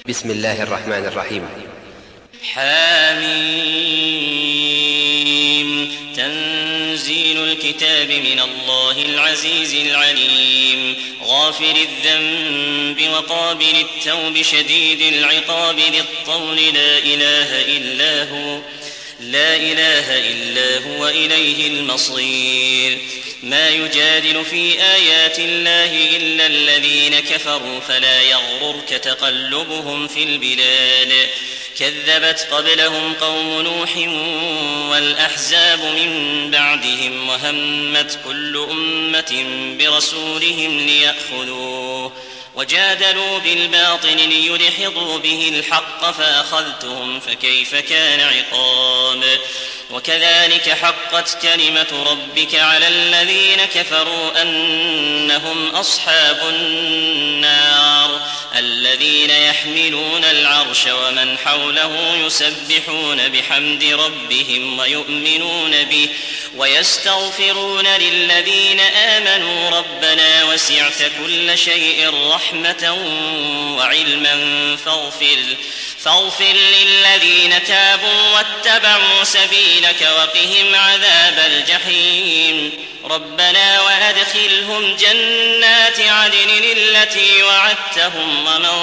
بسم الله الرحمن الرحيم. حاميم. تنزيل الكتاب من الله العزيز العليم، غافر الذنب وقابل التوب شديد العقاب ذي الطول لا إله إلا هو إليه المصير. ما يجادل في آيات الله إلا الذين كفروا فلا يغررك تقلبهم في البلاد. كذبت قبلهم قوم نوح والأحزاب من بعدهم، وهمت كل أمة برسولهم ليأخذوه، وجادلوا بالباطل ليدحضوا به الحق فأخذتهم فكيف كان عقاب. وكذلك حقت كلمة ربك على الذين كفروا أنهم أصحاب النار، الذين يحملون العرش ومن حوله يسبحون بحمد ربهم ويؤمنون به ويستغفرون للذين آمنوا ربنا وسعت كل شيء رحمة وعلما فاغفر للذين تابوا واتبعوا سبيلك وقهم عذاب الجحيم. ربنا وأدخلهم جنات عدن التي وعدتهم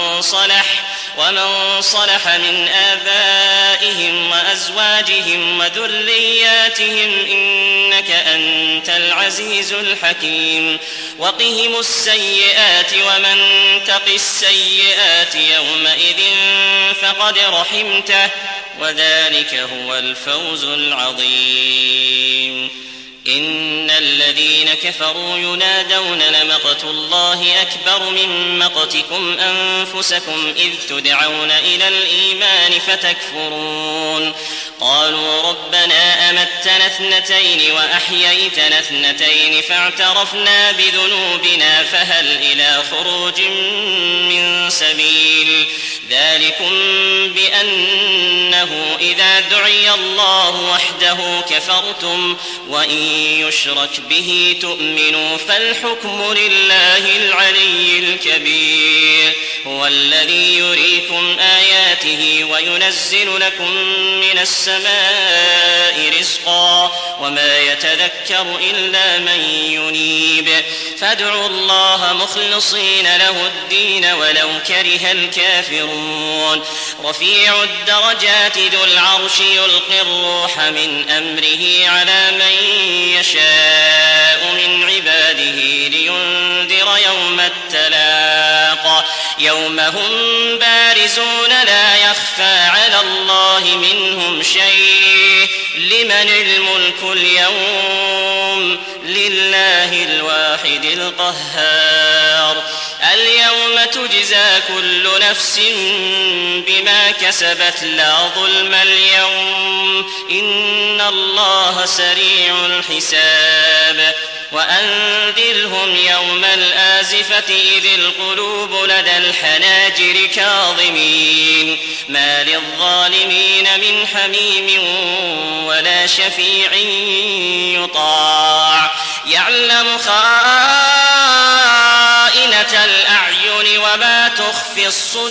ومن صلح من آبائهم وأزواجهم وذرياتهم إنك أنت العزيز الحكيم. وقهم السيئات ومن تق السيئات يومئذ فقد رحمته وذلك هو الفوز العظيم. إن الذين كفروا ينادون لمقت الله أكبر من مقتكم أنفسكم إذ تدعون إلى الإيمان فتكفرون. قالوا ربنا أمتنا اثنتين وأحييتنا اثنتين فاعترفنا بذنوبنا فهل إلى خروج من سبيل. ذلكم بأنه إذا دعي الله وحده كفرتم وإن يشرك به تؤمنوا فالحكم لله العلي الكبير. هو الذي يريكم آياته وينزل لكم من السماء رزقا وما يتذكر إلا من ينيب. فادعوا الله مخلصين له الدين ولو كره الكافرون. رفيع الدرجات ذو العرش يلقي الروح من أمره على من يشاء من عباده لينذر يوم التلاق يوم هم بارزون لا يخفى على الله منهم شيء. لمن الملك اليوم؟ لله الواحد القهار. اليوم تجزى كل نفس بما كسبت لا ظلم اليوم إن الله سريع الحساب. وأنذرهم يوم الآزفة إذ القلوب لدى الحناجر كاظمين ما للظالمين من حميم ولا شفيع يطاع. يعلم خائنة الأعين وما تخفي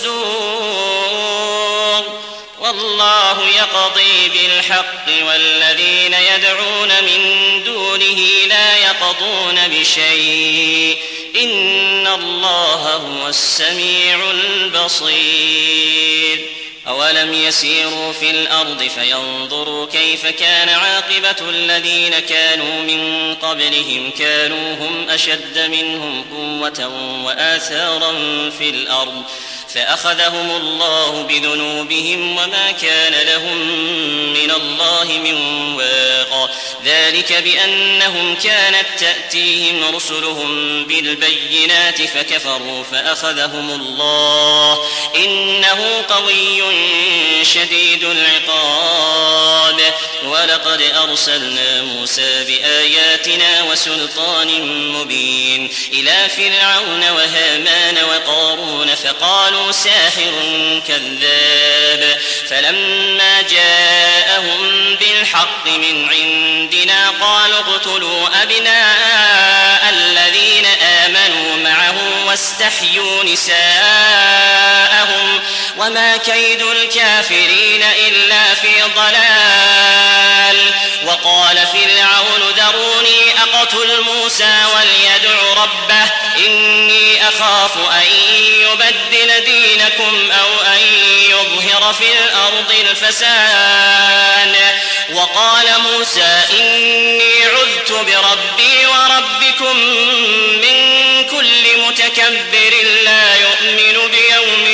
الصدور والله يقضي بالحق والذين يدعون من دونه لا يقضون بشيء إن الله هو السميع البصير. أولم يسيروا في الأرض فينظروا كيف كان عاقبة الذين كانوا من قبلهم كانوا هم أشد منهم قوة وآثارا في الأرض فأخذهم الله بذنوبهم وما كان لهم من الله من واق. ذلك بأنهم كانت تأتيهم رسلهم بالبينات فكفروا فأخذهم الله إنه قوي شديد العقاب. ولقد أرسلنا موسى بآياتنا وسلطان مبين إلى فرعون وهامان وقارون فقالوا ساحر كذاب. فلما جاءهم بالحق من عندنا قالوا اقتلوا أبناء الذين آمنوا معه واستحيوا نساءهم وما كيد الكافرين إلا في ضلال. وقال فرعون ذروني أقتل موسى وليدع ربه إني أخاف أن يبدل دينكم أو أن يظهر في الأرض الفساد. وقال موسى إني عذت بربي وربكم من كل متكبر لا يؤمن بيوم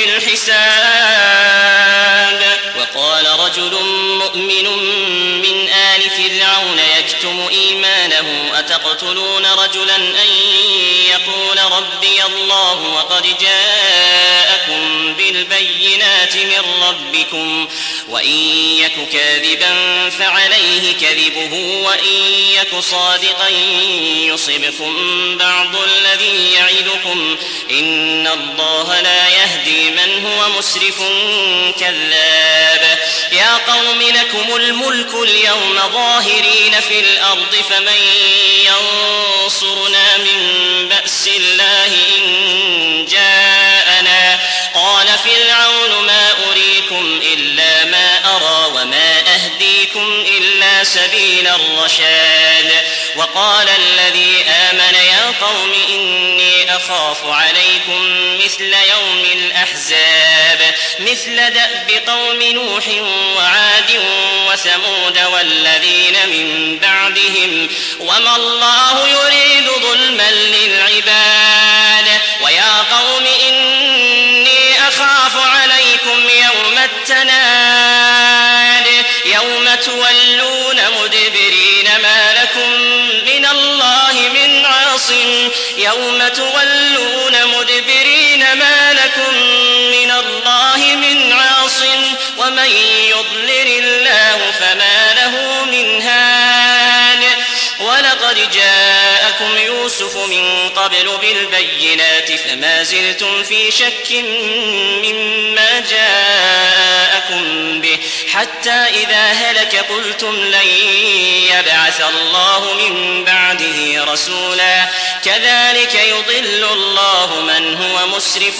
الحساب. وقال رجل مؤمن من آل فرعون يكتم إيمانه أتقتلون رجلا أن يقول ربي الله وقد جاءكم بالبينات من ربكم وإن يك كاذبا فعليه كذبه وإن يك صادقا يصبكم بعض الذي يعدكم إن الله لا يهدي من هو مسرف كذاب. يا قوم لكم الملك اليوم ظاهرين في الأرض فمن ينصرنا من بأس الله إن جاءنا. قال فرعون ما أريكم إلا ما أرى وما أهديكم إلا سبيل الرشاد. وقال الذي آمن يا قوم إني أخاف عليكم مثل يوم الأحزاب مثل دأب قوم نوح وعاد وثمود والذين من بعدهم وما الله يريد ظلما للعباد. ويا قوم إني أخاف عليكم يوم التناد يوم تولون مدبرين ما لكم من الله من عاصم يوم تولون مدبرين ما لكم من الله من عاصم ومن يضلل الله فما له من هاد. ولقد جاءكم يوسف من قبل بالبينات فما زلتم في شك مما جاءكم به حتى إذا هلك قلتم لن يبعث الله من بعده رسولا كذلك يضل الله من هو مسرف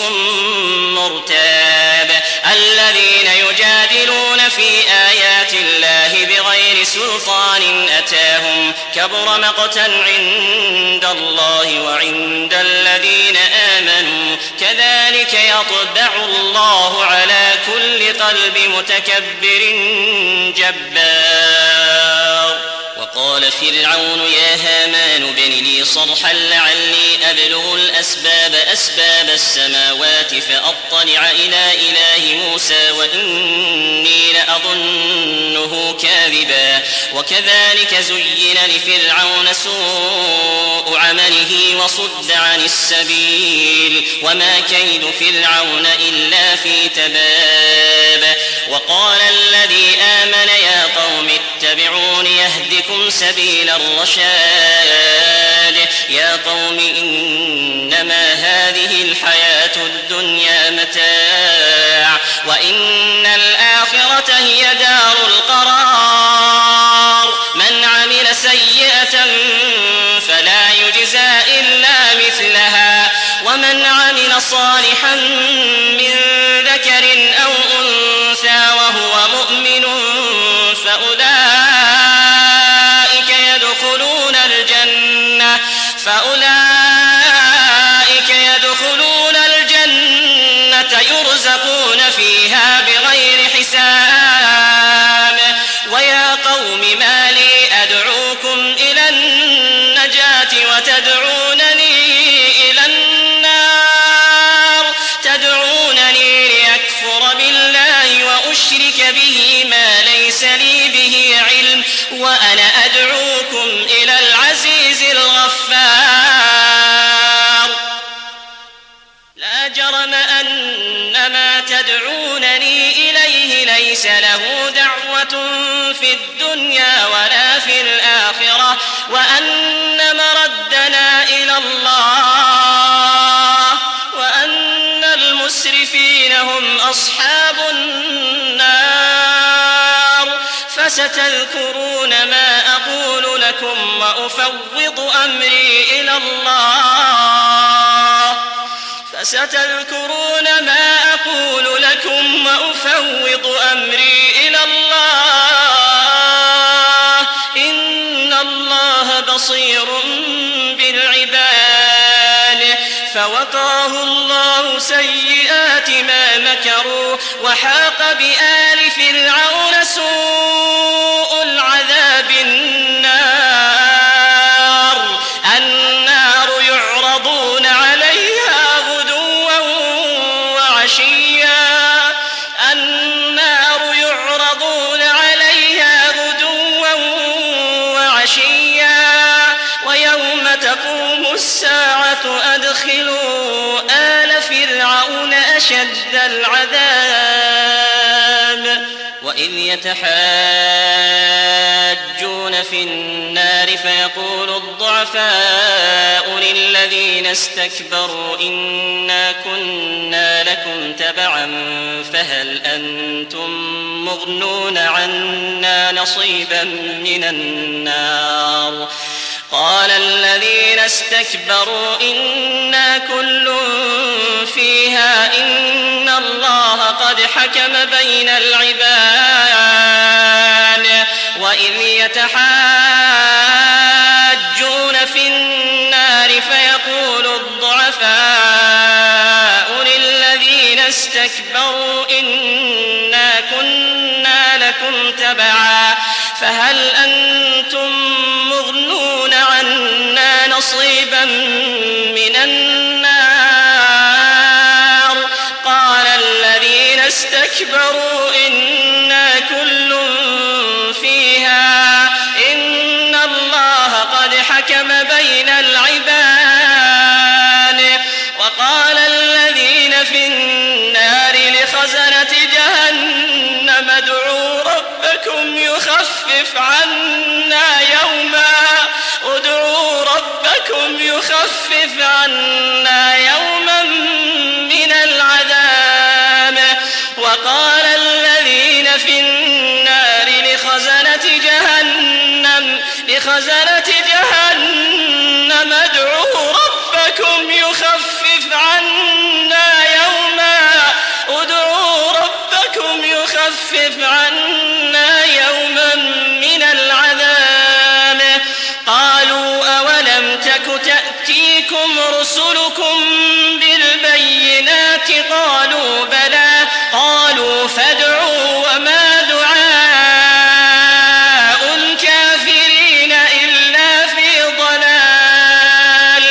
مرتاب. الذين يجادلون في آيات الله بغير سلطان أتاهم كبر مقتا عند الله وعند الذين آمنوا كذلك يطبع الله على كل قلب متكبر جبار. وقال فرعون يا هامان ابن لي صرحا لعلي أبلغ أسباب السماوات فأطلع إلى إله موسى وإني لأظنه كاذبا. وكذلك زين لفرعون سوء عمله وصد عن السبيل وما كيد فرعون إلا في تباب. وقال الذي آمن يا قوم اتبعون يهدكم سبيل الرشاد. يا قوم إنما هذه الحياة الدنيا متاع وإن الآخرة هي دار القرار. من عمل سيئة فلا يجزى إلا مثلها ومن عمل صالحا من ذكر أو أنثى وهو مؤمن فأولئك يدخلون الجنة يرزقون فيها بغير حساب. ويا قوم ما لي أدعوكم إلى النجاة وتدعونني إلى النار تدعونني ليكفر بالله وأشرك به ما ليس لي به علم وأنا أدعوكم إلى العزيز الغفار. لا جرم أن ما تدعونني إليه ليس له دعوة في الدنيا ولا في الآخرة وأن مردنا إلى الله وأن المسرفين هم أصحاب النار. فستذكرون ما أقول لكم وأفوض أمري إلى الله. فستذكرون ما أقول لكم مكروا وحاق بآل فرعون سوء العذاب النار يعرضون عليها غدوا وعشيا ويوم تقوم الساعة أدخلوا آل فرعون أشد العذاب وإذ يتحاجون في النار فيقول الضعفاء للذين استكبروا إنا كنا لكم تبعا فهل أنتم مغنون عنا نصيبا من النار قال الذين استكبروا إنا كل فيها إن الله قد حكم بين العباد وإذ يتحاجون في النار فيقول الضعفاء للذين استكبروا إنا كنا لكم تبعا فهل أنتم مغنون عنا نصيبا من النار قال الذين استكبروا إنا كل فيها إن الله قد حكم بين العباد وقال الذين في النار لخزنة جهنم ادعوا ربكم يخفف عنا يوما من العذاب وقال الذين في النار لخزنة جهنم ادعوا ربكم يخفف عنا يوما من العذاب قالوا أولم تك تأتيكم رسلكم بالبينات قالوا بلى قالوا فادعوا وما دعاء الكافرين إلا في ضلال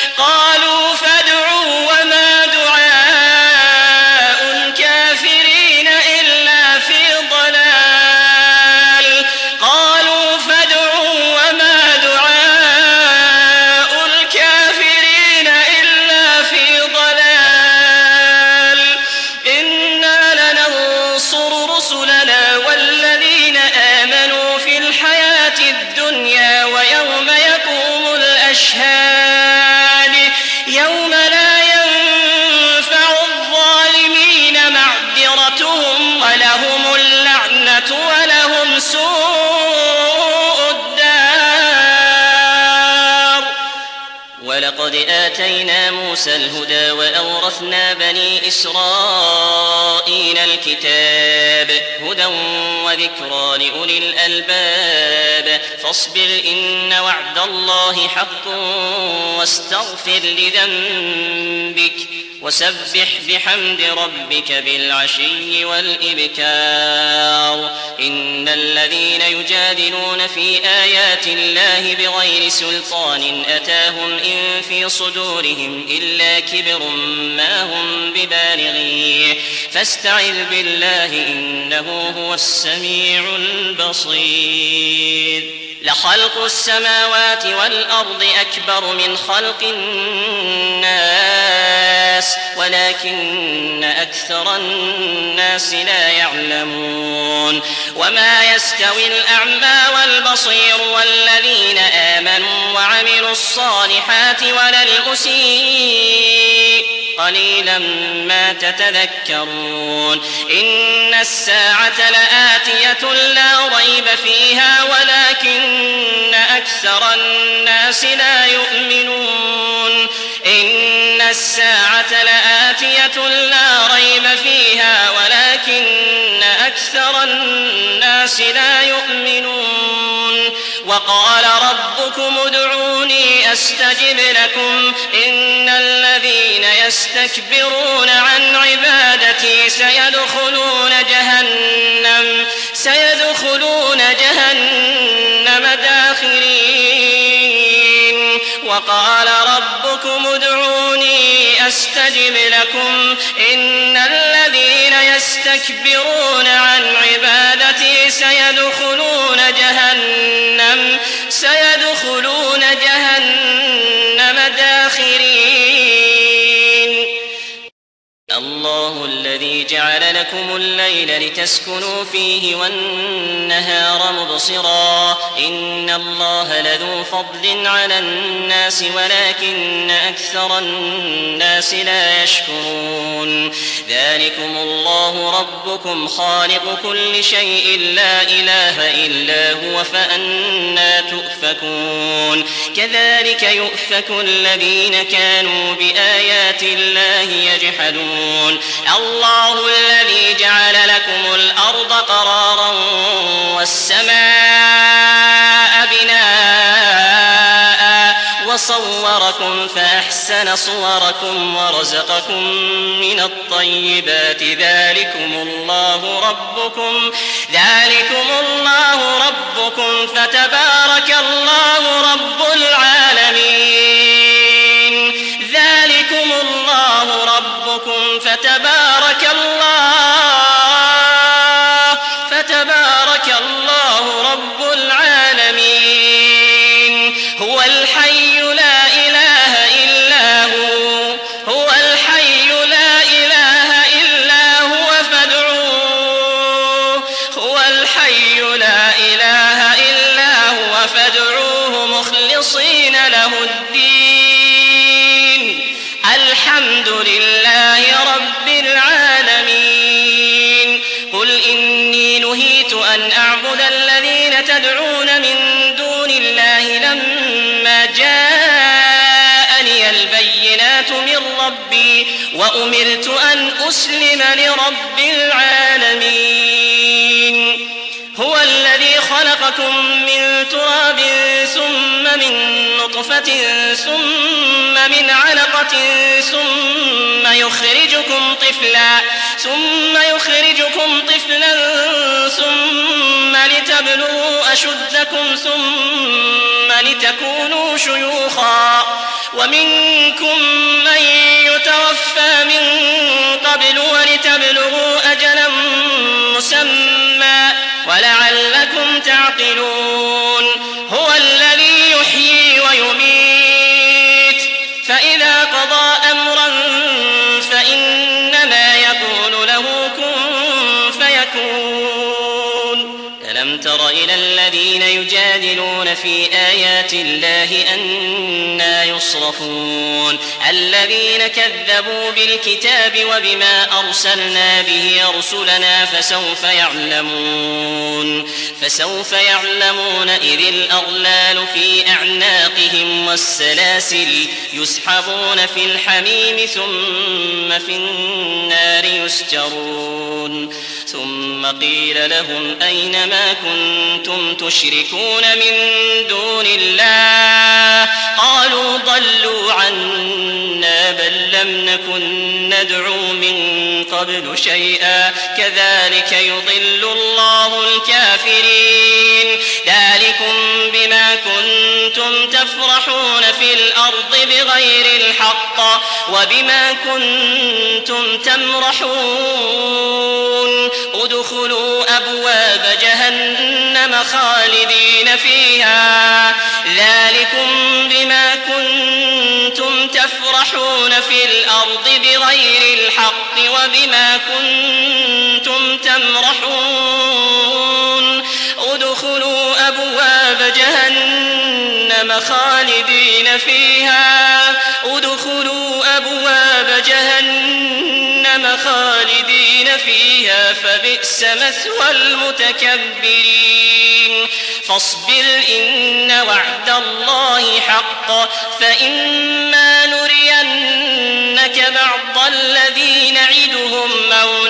ولقد آتينا موسى الهدى وأورثنا بني إسرائيل الكتاب هدى وذكرى لأولي الألباب فاصبر إن وعد الله حق واستغفر لذنبك وسبح بحمد ربك بالعشي والإبكار إن الذين يجادلون في آيات الله بغير سلطان أتاهم إن في صدورهم إلا كبر ما هم ببالغيه فاستعذ بالله إنه هو السميع البصير لخلق السماوات والأرض أكبر من خلق الناس ولكن أكثر الناس لا يعلمون وما يستوي الأعمى والبصير والذين آمنوا وعملوا الصالحات ولا المسيء قليلا ما تتذكرون إن الساعة لآتية لا ريب فيها ولكن أكثر الناس لا يؤمنون إن الساعة لآتية لا ريب فيها ولكن أكثر الناس لا يؤمنون وقال ربكم ادعوني أستجب لكم إن الذين يستكبرون عن عبادتي سيدخلون جهنم داخرين وقال ربكم ادعوني أستجب لكم إن الذين يستكبرون عن عبادتي سيدخلون جهنم داخرين الله الذي جعل لكم الليل لتسكنوا فيه والنهار مبصرا إن الله لذو فضل على الناس ولكن أكثر الناس لا يشكرون ذلكم الله ربكم خالق كل شيء لا إله إلا هو فأنى تؤفكون كذلك يؤفك الذين كانوا بآيات الله يجحدون الله الذي جعل لكم الأرض قرارا والسماء بناء وصوركم فأحسن صوركم ورزقكم من الطيبات ذلكم الله ربكم فتبارك الله رب العالمين ذلكم الله ربكم فتبارك الله رب العالمين هو الحي لا إله إلا هو فادعوه مخلصين له الدين الحمد لله رب العالمين قل إني نهيت أن أعبد الذين تدعون من دون الله لما جاءني البينات من ربي وأمرت أن أسلم لرب العالمين هو الذي خلقكم من تراب ثم من نطفة ثم من علقة ثم يخرجكم طفلا ثم لتبلغوا أشدكم ثم لتكونوا شيوخا ومنكم من يتوفى من قبل ولتبلغوا أجلا مسمى ولعلكم تعقلون هو الذي يحيي ويميت فإذا قضى أمرا فإنما يقول له كن فيكون ألم تر إلى الذين يجادلون في آيات الله أنى يصرفون الذين كذبوا بالكتاب وبما أرسلنا به رسلنا فسوف يعلمون إذ الأغلال في أعناقهم والسلاسل يسحبون في الحميم ثم في النار يسجرون ثم قيل لهم أين ما كنتم تشركون من دون الله قالوا ضلوا عنا بل لم نكن ندعو من قبل شيئا كذلك يضل الله الكافرين ذلكم بما كنتم تفرحون في الأرض بغير الحق وبما كنتم تمرحون ادخلوا أبواب جهنم خالدين فيها ذلكم بما كنتم تفرحون في الأرض بغير الحق وبما كنتم تمرحون ادخلوا أبواب جهنم خالدين فيها فبئس مثوى المتكبرين فاصبر إن وعد الله حق فإما نرينك بعض الذي نعدهم أو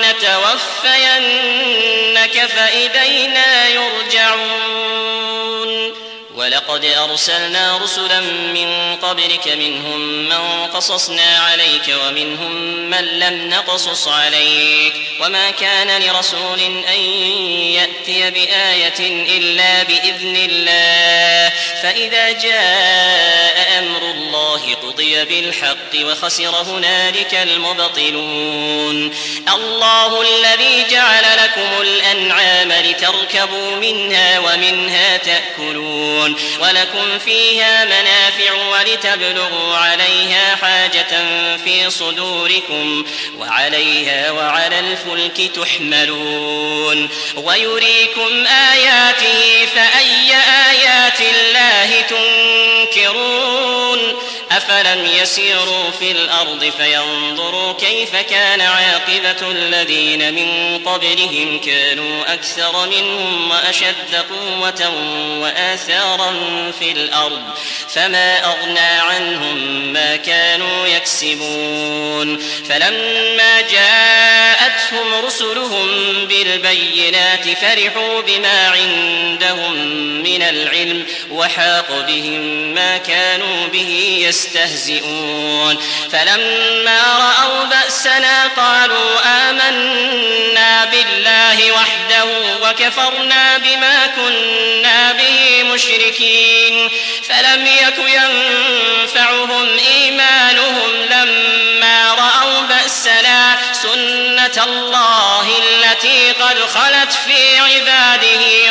نتوفينك فإلينا يرجعون ولقد أرسلنا رسلا من قبلك منهم من قصصنا عليك ومنهم من لم نقصص عليك وما كان لرسول أن يأتي بآية إلا بإذن الله فإذا جاء أمر الله قضي بالحق وخسر هنالك المبطلون الله الذي جعل لكم الأنعام لتركبوا منها ومنها تأكلون ولكم فيها منافع ولتبلغوا عليها حاجة في صدوركم وعليها وعلى الفلك تحملون ويريكم آياته فأي آيات الله تنكرون أفلم يسيروا في الأرض فينظروا كيف كان عاقبة الذين من قبلهم كانوا أكثر منهم وأشد قوة وآثارا في الأرض فما أغنى عنهم ما كانوا يكسبون فلما جاءتهم رسلهم بالبينات فرحوا بما عندهم من العلم وحاق بهم ما كانوا به يستهزئون فلما رأوا بأسنا قالوا آمنا بالله وحده وكفرنا بما كنا به مشركين فلم يك ينفعهم إيمانهم لما رأوا بأسنا سنة الله التي قد خلت في عباده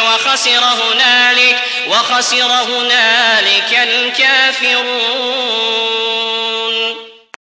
وخسر هنالك الكافرون.